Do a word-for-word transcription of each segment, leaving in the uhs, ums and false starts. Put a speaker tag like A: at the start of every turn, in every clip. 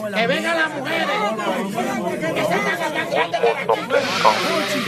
A: Que vengan las mujeres. Que se hagan las grandes de aquí.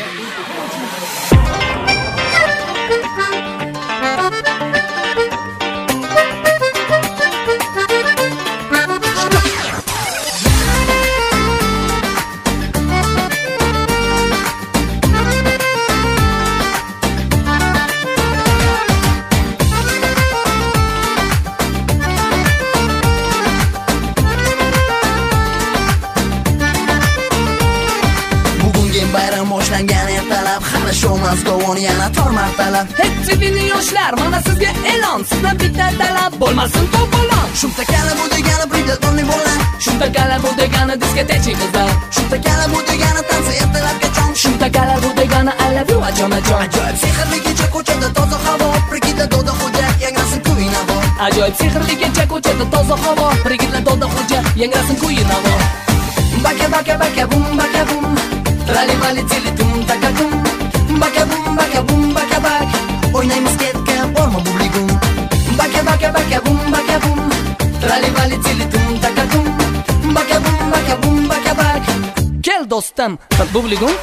B: Boshlangan ertalab hali show mazgovon yana tor martalab.
C: Hey sevimli yoshlar, mana sizga e'lon, sizdan bitta talab bo'lmasin to'polon.
B: Shunta kala bu degani brigadonni bo'lar.
C: Shunta kala bu degani diskoteka qizlar.
B: Shunta kala bu degani tansi ertalabga jon.
C: Shunta kala bu degani I love you ajonajon.
B: Ajoyib sehrli kecha ko'chada toza havo, brigada doda xo'ja yangrasin kuy navo.
C: Ajoyib sehrli kecha ko'chada toza havo, brigada doda xo'ja yangrasin kuy navo.
B: Baka baka baka bum baka bum. Trali vali tili tum taka tum. Baka bum baka bum baka bak. O'ynaymiz ketga borma bubligum. Baka baka baka bum baka bum. Trali vali tili tum taka tum. Baka bum baka bum baka bak.
C: Kel do'stim, bubligum.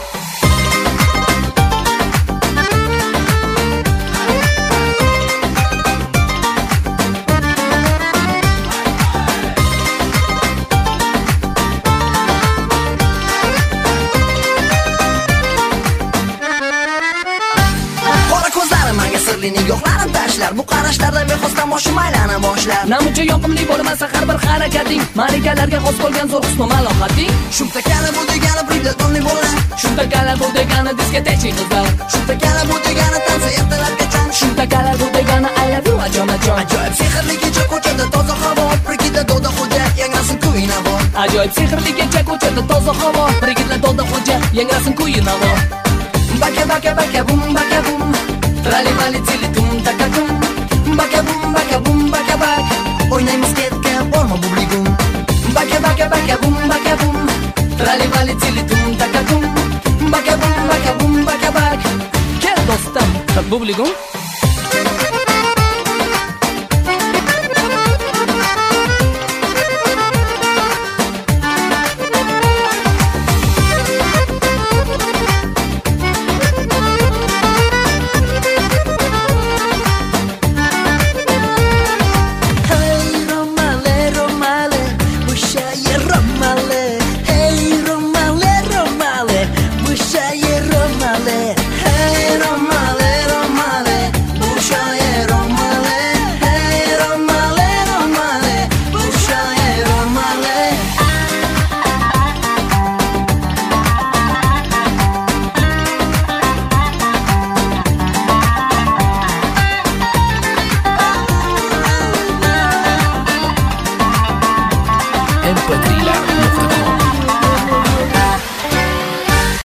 B: Nigohlarim tashlar, bu qarashlarda bexosdan boshim aylana boshlar.
C: Namuncha yoqimli bo'lmasa har bir harakating, malikalarga xos bo'lgan zo'r husn va malohating.
B: Shunta kala bu degani brigadonni bo'lar.
C: Shunta kala bu degani diskoteka qizlar.
B: Shunta kala bu degani tansi ertalabga jon.
C: Shunta kala bu degani I love you ajonajon.
B: Ajoyib sehrli kecha ko'chada toza havo, brigada doda xo'ja yangrasin kuy navo.
C: Ajoyib sehrli kecha ko'chada toza havo, brigada doda xo'ja yangrasin kuy navo.
B: Baka baka baka bum baka bum. Trali vali tili tum taka tum. Baka bum baka bum baka bak. O'ynaymiz ketga borma bubligum. Baka baka baka bum baka bum. Trali vali tili tum taka tum. Baka bum baka bum baka bak.
C: Kel do'stim, bubligum.
D: em pe tri la nuqta